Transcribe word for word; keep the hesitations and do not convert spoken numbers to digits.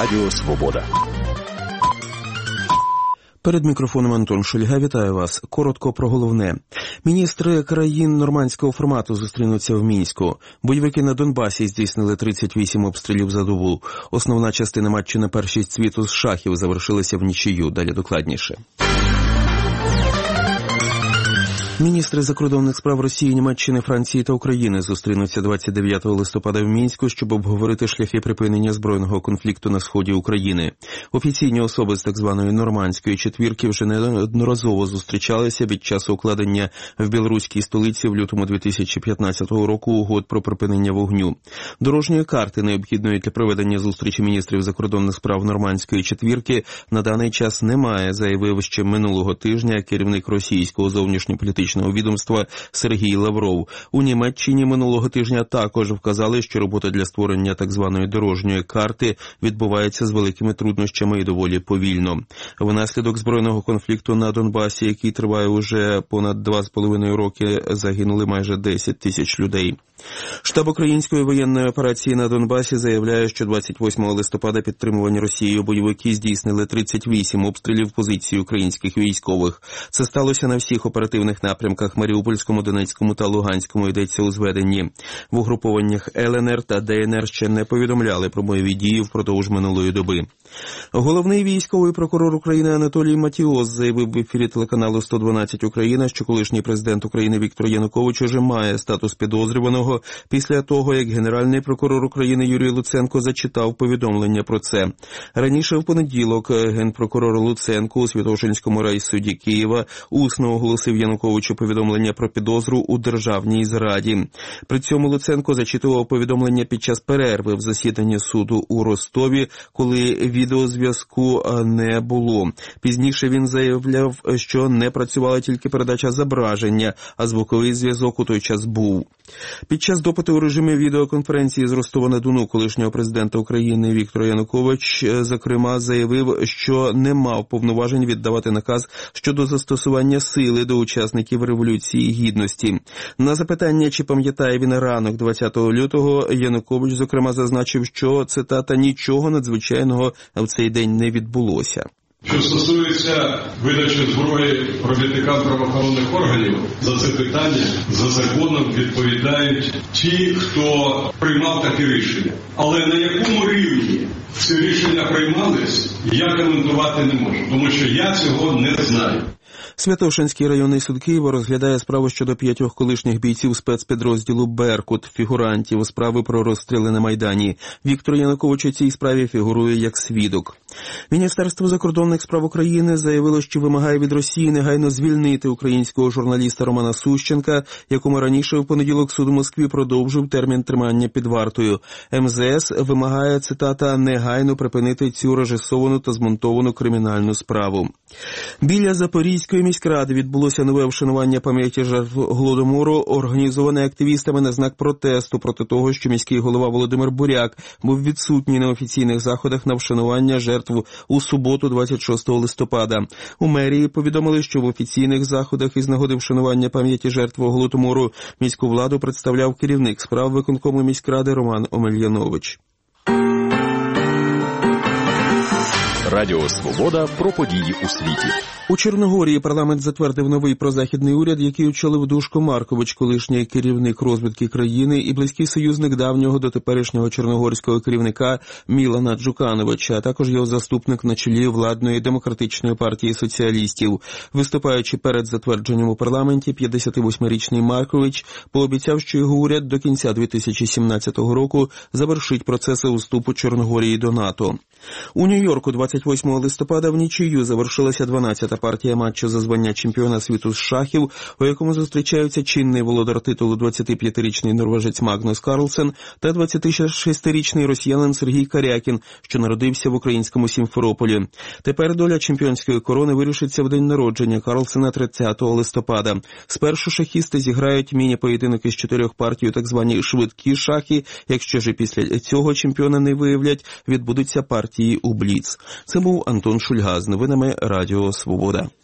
Радіо Свобода. Перед мікрофоном Антон Шульга. Вітаю вас. Коротко про головне. Міністри країн нормандського формату зустрінуться в Мінську. Бойовики на Донбасі здійснили тридцять вісім обстрілів за добу. Основна частина матчу на першість світу з шахів завершилася в нічию. Далі докладніше. Міністри закордонних справ Росії, Німеччини, Франції та України зустрінуться двадцять дев'ятого листопада в Мінську, щоб обговорити шляхи припинення збройного конфлікту на сході України. Офіційні особи з так званої нормандської четвірки вже неодноразово зустрічалися під час укладення в білоруській столиці в лютому дві тисячі п'ятнадцятого року угод про припинення вогню. Дорожньої карти, необхідної для проведення зустрічі міністрів закордонних справ нормандської четвірки, на даний час немає, заявив ще минулого тижня керівник російського зовнішньополітичного відомства Сергій Лавров. У Німеччині минулого тижня також вказали, що робота для створення так званої дорожньої карти відбувається з великими труднощами і доволі повільно. Внаслідок збройного конфлікту на Донбасі, який триває уже понад два з половиною роки, загинули майже десять тисяч людей. Штаб української воєнної операції на Донбасі заявляє, що двадцять восьмого листопада підтримувані Росією бойовики здійснили тридцять вісім обстрілів позицій українських військових. Це сталося на всіх оперативних напрямках Маріупольському, Донецькому та Луганському, йдеться у зведенні. В угрупованнях Л Н Р та Д Н Р ще не повідомляли про бойові дії впродовж минулої доби. Головний військовий прокурор України Анатолій Матіос заявив в ефірі телеканалу сто дванадцять Україна, що колишній президент України Віктор Янукович уже має статус підозрюваного після того, як генеральний прокурор України Юрій Луценко зачитав повідомлення про це. Раніше в понеділок генпрокурор Луценко у Святошинському райсуді Києва усно оголосив Януковичу повідомлення про підозру у державній зраді. При цьому Луценко зачитував повідомлення під час перерви в засіданні суду у Ростові, коли відеозв'язку не було. Пізніше він заявляв, що не працювала тільки передача зображення, а звуковий зв'язок у той час був. Під час допиту у режимі відеоконференції з Ростова-на-Дону колишнього президента України Віктор Янукович, зокрема, заявив, що не мав повноважень віддавати наказ щодо застосування сили до учасників Революції Гідності. На запитання, чи пам'ятає він ранок двадцятого лютого, Янукович, зокрема, зазначив, що, цитата, «нічого надзвичайного в цей день не відбулося». Що стосується видачі зброї робітникам правоохоронних органів, за це питання за законом відповідають ті, хто приймав таке рішення. Але на якому рівні ці рішення приймались, я коментувати не можу, тому що я цього не знаю. Святошинський районний суд Києва розглядає справу щодо п'ятьох колишніх бійців спецпідрозділу «Беркут», фігурантів справи про розстріли на Майдані. Віктор Янукович у цій справі фігурує як свідок. Міністерство закордонних справ України заявило, що вимагає від Росії негайно звільнити українського журналіста Романа Сущенка, якому раніше в понеділок суд у Москві продовжив термін тримання під вартою. Ем Зе Ес вимагає, цитата, негайно припинити цю режисовану та змонтовану кримінальну справу. Біля Запорізької міськради відбулося нове вшанування пам'яті жертв Голодомору, організоване активістами на знак протесту проти того, що міський голова Володимир Буряк був відсутній на офіційних заходах на вшанування жертв у суботу двадцять шостого листопада. У мерії повідомили, що в офіційних заходах із нагоди вшанування пам'яті жертв Голодомору міську владу представляв керівник справ виконкому міськради Роман Омельянович. Радіо Свобода про події у світі. У Чорногорії парламент затвердив новий прозахідний уряд, який очолив Душко Маркович, колишній керівник розвідки країни і близький союзник давнього до теперішнього чорногорського керівника Мілана Джукановича, а також його заступник на чолі владної демократичної партії соціалістів. Виступаючи перед затвердженням у парламенті, п'ятдесятивосьмирічний Маркович пообіцяв, що його уряд до кінця дві тисячі сімнадцятого року завершить процеси вступу Чорногорії до НАТО. У Нью-Йорку двадцять восьмого листопада в нічию завершилася дванадцята партія матчу за звання чемпіона світу з шахів, у якому зустрічаються чинний володар титулу двадцятип'ятирічний норвежець Магнус Карлсен та двадцятишестирічний росіянин Сергій Карякін, що народився в українському Сімферополі. Тепер доля чемпіонської корони вирішиться в день народження Карлсена тридцятого листопада. Спершу шахісти зіграють міні-поєдинок із чотирьох партій у так звані швидкі шахи. Якщо ж після цього чемпіона не виявлять, відбудуться партії у бліц. Це був Антон Шульга з новинами Радіо Свобода.